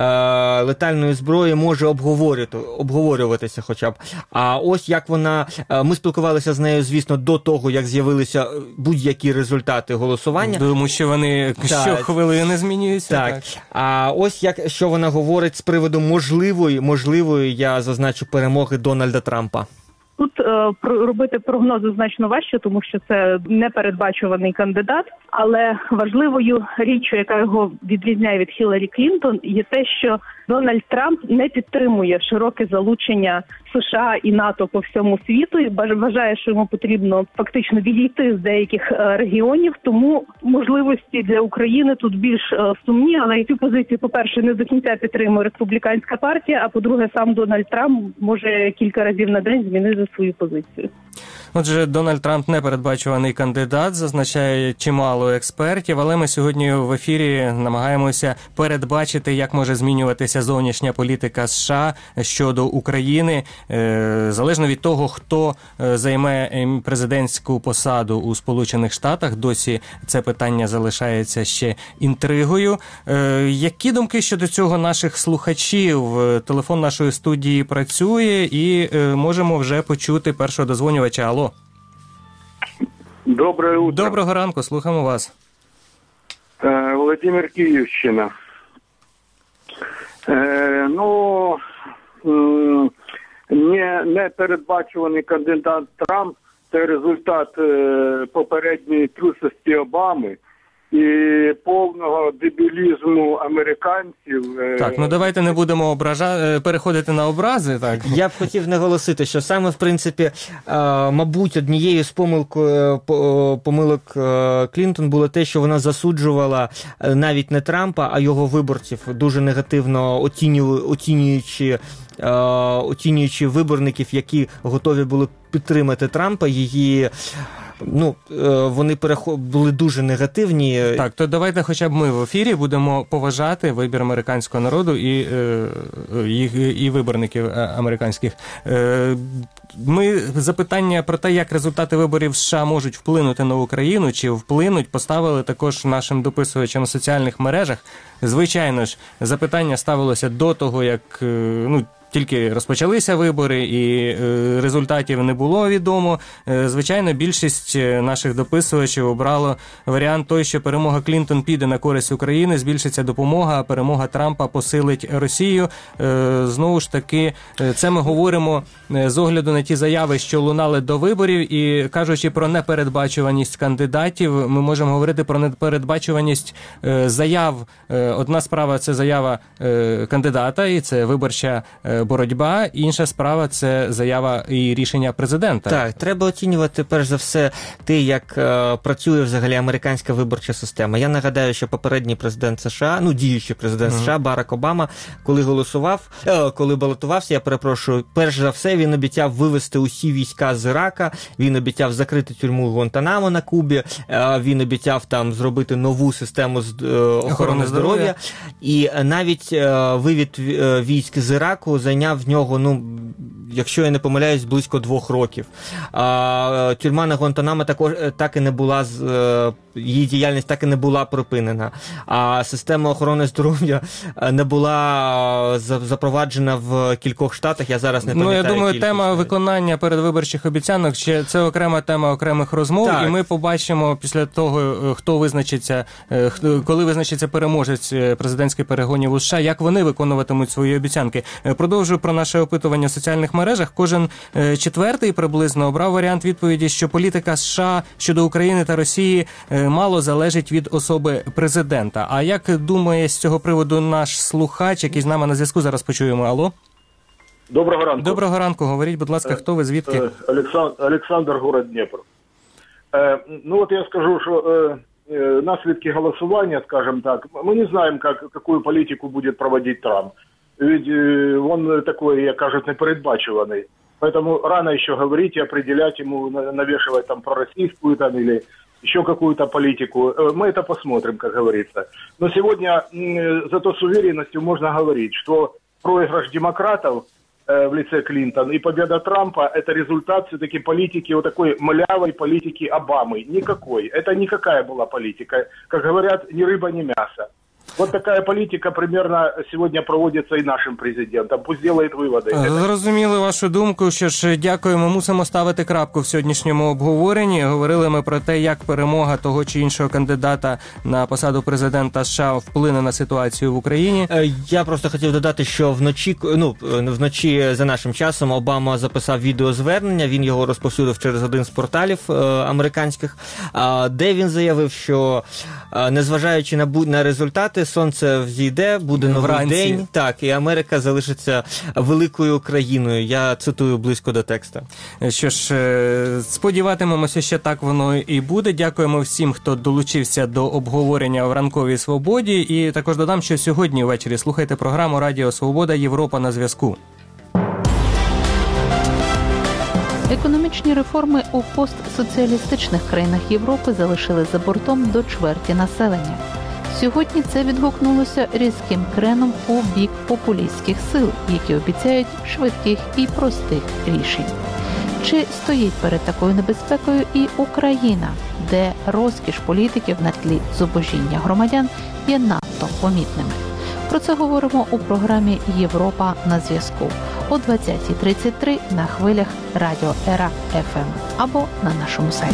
летальної зброї може обговорювати, обговорюватися хоча б. А ось як вона, ми спілкувалися з нею, звісно, до того, як з'явилися будь-які результати голосування. Тому що вони щохвилини змінюються. Так. так. А ось як, що вона говорить з приводу можливої, можливої, я зазначу, перемоги Дональда Трампа. Тут е, робити прогнози значно важче, тому що це непередбачуваний кандидат. Але важливою річчю, яка його відрізняє від Хіларі Клінтон, є те, що Дональд Трамп не підтримує широке залучення США і НАТО по всьому світу і вважає, що йому потрібно фактично відійти з деяких регіонів. Тому можливості для України тут більш сумні, але цю позицію, по-перше, не до кінця підтримує республіканська партія, а по-друге, сам Дональд Трамп може кілька разів на день змінити свою позицію. Отже, Дональд Трамп непередбачуваний кандидат, зазначає чимало експертів, але ми сьогодні в ефірі намагаємося передбачити, як може змінюватися зовнішня політика США щодо України, залежно від того, хто займе президентську посаду у Сполучених Штатах. Досі це питання залишається ще інтригою. Які думки щодо цього наших слухачів? Телефон нашої студії працює і можемо вже почути першого дозвонювача. Алло. Доброе утро. Доброго ранку, слухаємо вас. Э, Владимир, Київщина. Э, ну, э, не, непередбачуваний кандидат Трамп – це результат э, попередньої трусості Обами і повного дебілізму американців. Так, ну давайте не будемо обража... переходити на образи. Так. Я б хотів наголосити, що саме, в принципі, мабуть, однією з помилкою, помилок Клінтон було те, що вона засуджувала навіть не Трампа, а його виборців, дуже негативно оцінюючи, оцінюючи виборників, які готові були підтримати Трампа. Її Ну, вони переход... були дуже негативні. Так, то давайте хоча б ми в ефірі будемо поважати вибір американського народу і, і, і виборників американських. Ми запитання про те, як результати виборів США можуть вплинути на Україну, чи вплинуть, поставили також нашим дописувачам в соціальних мережах. Звичайно ж, запитання ставилося до того, як, ну, тільки розпочалися вибори і результатів не було відомо. Звичайно, більшість наших дописувачів обрало варіант той, що перемога Клінтон піде на користь України, збільшиться допомога, а перемога Трампа посилить Росію. Знову ж таки, це ми говоримо з огляду на ті заяви, що лунали до виборів, і кажучи про непередбачуваність кандидатів, ми можемо говорити про непередбачуваність заяв. Одна справа – це заява кандидата, і це виборча боротьба, інша справа – це заява і рішення президента. Так, треба оцінювати, перш за все, те, як е, працює взагалі американська виборча система. Я нагадаю, що попередній президент США, ну, діючий президент mm-hmm. США, Барак Обама, коли голосував, е, коли балотувався, я перепрошую, перш за все, він обіцяв вивести усі війська з Ірака, він обіцяв закрити тюрму Гуантанамо на Кубі, е, він обіцяв там зробити нову систему з, е, охорони, охорони здоров'я, здоров'я, і навіть е, вивід е, військ з Іраку зайняв в нього, ну, якщо я не помиляюсь, близько двох років. А, тюрма на Гуантанамо також так і не була, її діяльність так і не була припинена. А система охорони здоров'я не була запроваджена в кількох штатах, я зараз не пам'ятаю. Ну, я думаю, кількість. Тема виконання передвиборчих обіцянок, ще це окрема тема окремих розмов, так. І ми побачимо після того, хто визначиться, коли визначиться переможець президентських перегонів у США, як вони виконуватимуть свої обіцянки. Продовжую про наше опитування в соціальних мережах. Кожен четвертий приблизно обрав варіант відповіді, що політика США щодо України та Росії мало залежить від особи президента. А як думає з цього приводу наш слухач, який з нами на зв'язку, зараз почуємо. Алло? Доброго ранку. Доброго ранку. Говоріть, будь ласка, хто ви, звідки? Олександр, Олександр, город Дніпро. Ну от я скажу, що наслідки голосування, скажем так, мы не знаем, как, какую политику будет проводить Трамп. Ведь э, он такой, я кажется, непередбачиванный. Поэтому рано еще говорить и определять ему, навешивать там пророссийскую там или еще какую-то политику. Мы это посмотрим, как говорится. Но сегодня э, зато с уверенностью можно говорить, что проигрыш демократов э, в лице Клинтон и победа Трампа – это результат все-таки политики, вот такой малявой политики Обамы. Никакой. Это никакая была политика. Как говорят, ни рыба, ни мясо. Вот такая политика примерно сегодня проводится и нашим президентом. Пусть делает выводы. Зрозуміли вашу думку. Що ж, дякуємо. Мусимо ставити крапку в сьогоднішньому обговоренні. Говорили ми про те, як перемога того чи іншого кандидата на посаду президента США вплине на ситуацію в Україні. Я просто хотів додати, що вночі, ну, вночі за нашим часом Обама записав відеозвернення, він його розповсюдив через один з порталів е, американських, е, де він заявив, що е, незважаючи на, на результати, сонце взійде, буде новий Вранці. день, так, і Америка залишиться великою країною. Я цитую близько до текста. Що ж, сподіватимемося, що так воно і буде. Дякуємо всім, хто долучився до обговорення в ранковій свободі. І також додам, що сьогодні ввечері слухайте програму Радіо Свобода Європа на зв'язку. Економічні реформи у постсоціалістичних країнах Європи залишили за бортом до чверті населення. Сьогодні це відгукнулося різким креном у бік популістських сил, які обіцяють швидких і простих рішень. Чи стоїть перед такою небезпекою і Україна, де розкіш політиків на тлі зубожіння громадян є надто помітними? Про це говоримо у програмі «Європа на зв'язку» о двадцятій тридцять три на хвилях Радіо Ера еф ем або на нашому сайті.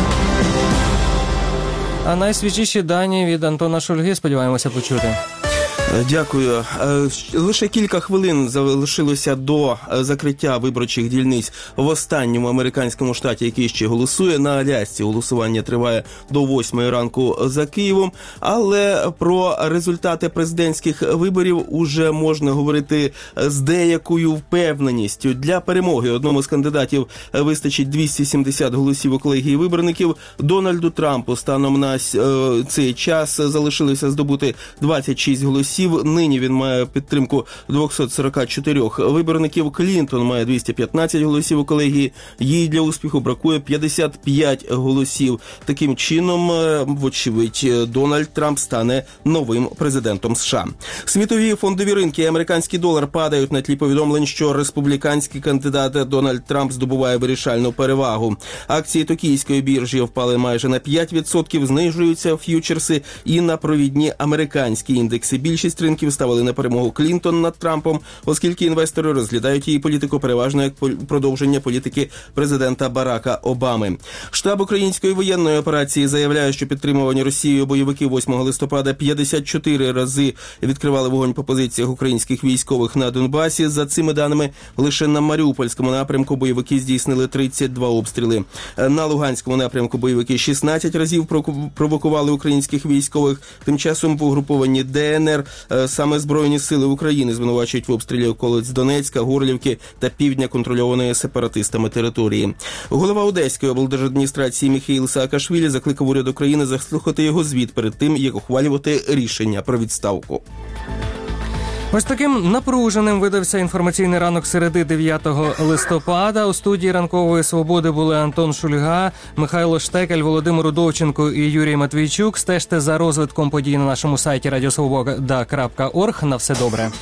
А найсвіжіші дані від Антона Шульги сподіваємося почути. Дякую. Лише кілька хвилин залишилося до закриття виборчих дільниць в останньому американському штаті, який ще голосує. На Алясці голосування триває до восьмої ранку за Києвом. Але про результати президентських виборів уже можна говорити з деякою впевненістю. Для перемоги одному з кандидатів вистачить двісті сімдесят голосів у колегії виборників. Дональду Трампу станом на цей час залишилося здобути двадцять шість голосів. Нині він має підтримку двісті сорок чотири виборників. Клінтон має двісті п'ятнадцять голосів у колегії. Їй для успіху бракує п'ятдесят п'ять голосів. Таким чином, вочевидь, Дональд Трамп стане новим президентом США. Світові фондові ринки і американський долар падають на тлі повідомлень, що республіканський кандидат Дональд Трамп здобуває вирішальну перевагу. Акції токійської біржі впали майже на п'ять відсотків, знижуються ф'ючерси і на провідні американські індекси. Більшість більшість ринків ставили на перемогу Клінтон над Трампом, оскільки інвестори розглядають її політику переважно як продовження політики президента Барака Обами. Штаб української воєнної операції заявляє, що підтримувані Росією бойовики восьмого листопада п'ятдесят чотири рази відкривали вогонь по позиціях українських військових на Донбасі. За цими даними, лише на Маріупольському напрямку бойовики здійснили тридцять два обстріли. На Луганському напрямку бойовики шістнадцять разів провокували українських військових. Тим часом в угрупованні Де Ен Ер саме Збройні сили України звинувачують в обстрілі околиць Донецька, Горлівки та півдня контрольованої сепаратистами території. Голова Одеської облдержадміністрації Міхеїл Саакашвілі закликав уряд України заслухати його звіт перед тим, як ухвалювати рішення про відставку. Ось таким напруженим видався інформаційний ранок середи дев'ятого листопада. У студії «Ранкової свободи» були Антон Шульга, Михайло Штекель, Володимир Удовченко і Юрій Матвійчук. Стежте за розвитком подій на нашому сайті радіосвобода крапка орг. На все добре.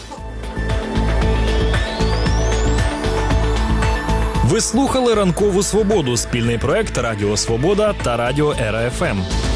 Ви слухали «Ранкову свободу» – спільний проект Радіо Свобода та Радіо Ера Еф Ем.